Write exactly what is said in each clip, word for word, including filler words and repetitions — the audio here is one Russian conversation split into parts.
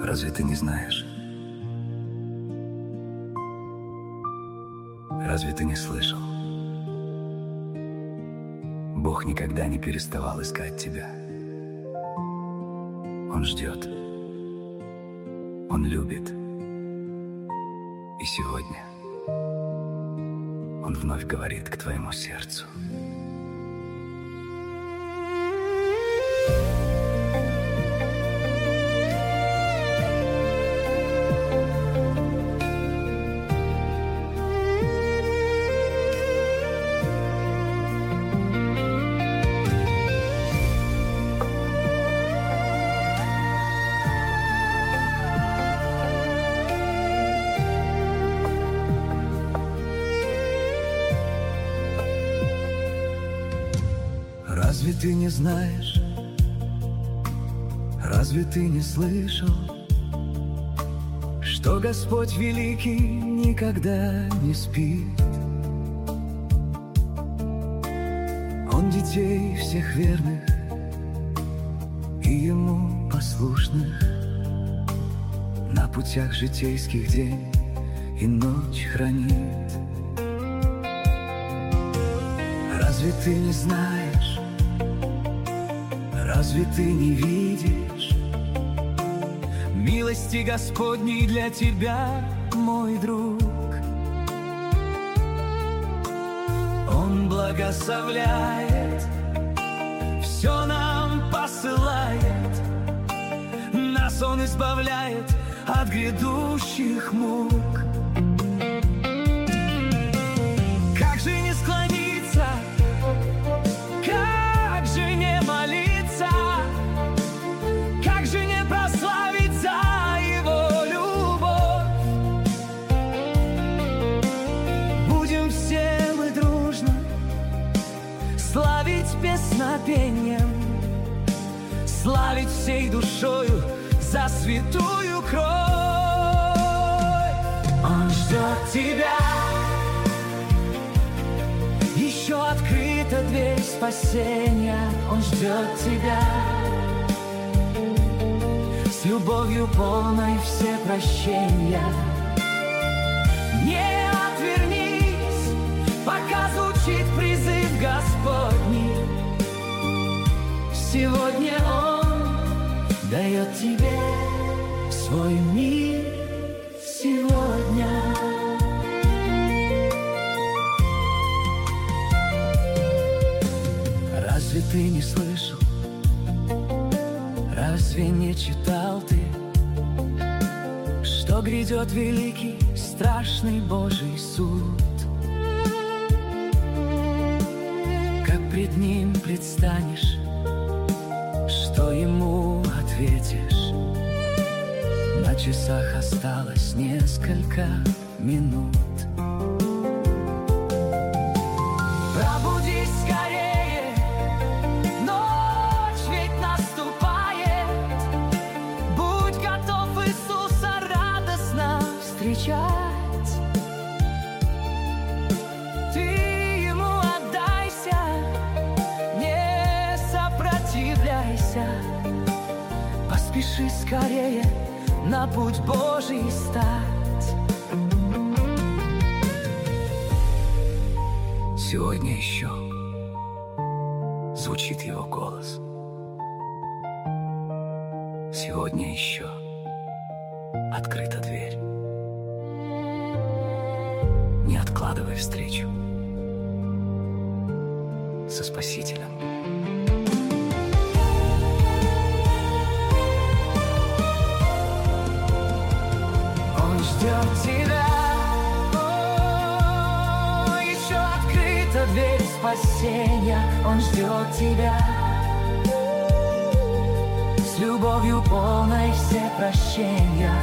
Разве ты не знаешь? Разве ты не слышал? Бог никогда не переставал искать тебя. Он ждет. Он любит. И сегодня Он вновь говорит к твоему сердцу. Разве ты не знаешь? Разве ты не слышал, что Господь Великий никогда не спит? Он детей всех верных и Ему послушных на путях житейских день и ночь хранит. Разве ты не знаешь? Разве ты не видишь милости Господней для тебя, мой друг? Он благословляет, все нам посылает, нас Он избавляет от грядущих мук. Как же не склониться, как же не молиться, как же не прославить за Его любовь. Будем все мы дружно славить песнопением, славить всей душою за святую кровь. Он ждет тебя, еще открыта дверь спасения. Он ждет тебя, с любовью полной все прощения. Не отвернись, пока звучит призыв Господний. Сегодня Он дает тебе свой мир. Сегодня разве ты не слышал? Разве не читал ты, что грядет великий, страшный Божий суд? Как пред Ним предстанешь, что Ему ответишь? На часах осталось несколько минут. Пробудись скорее, ночь ведь наступает. Будь готов Иисуса радостно встречать. Ты Ему отдайся, не сопротивляйся. Поспеши скорее на путь Божий стать. Сегодня еще звучит Его голос. Сегодня еще открыта дверь. Не откладывай встречу со Спасителем. Ждет тебя, о, еще открыта дверь спасения. Он ждет тебя, с любовью полной все прощения.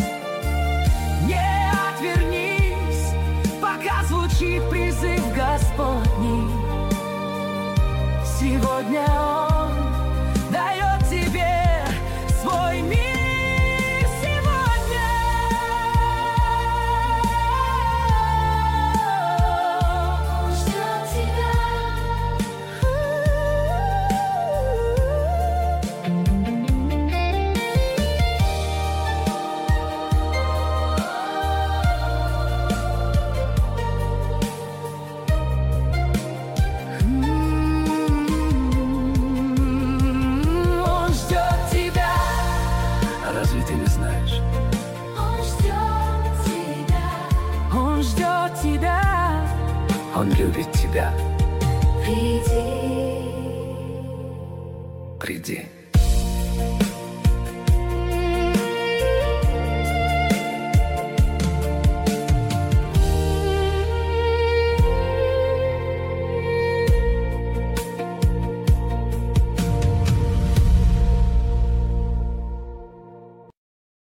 Не отвернись, пока звучит призыв Господний. Сегодня Он дает тебе свой мир. Он любит тебя. Приди. Приди.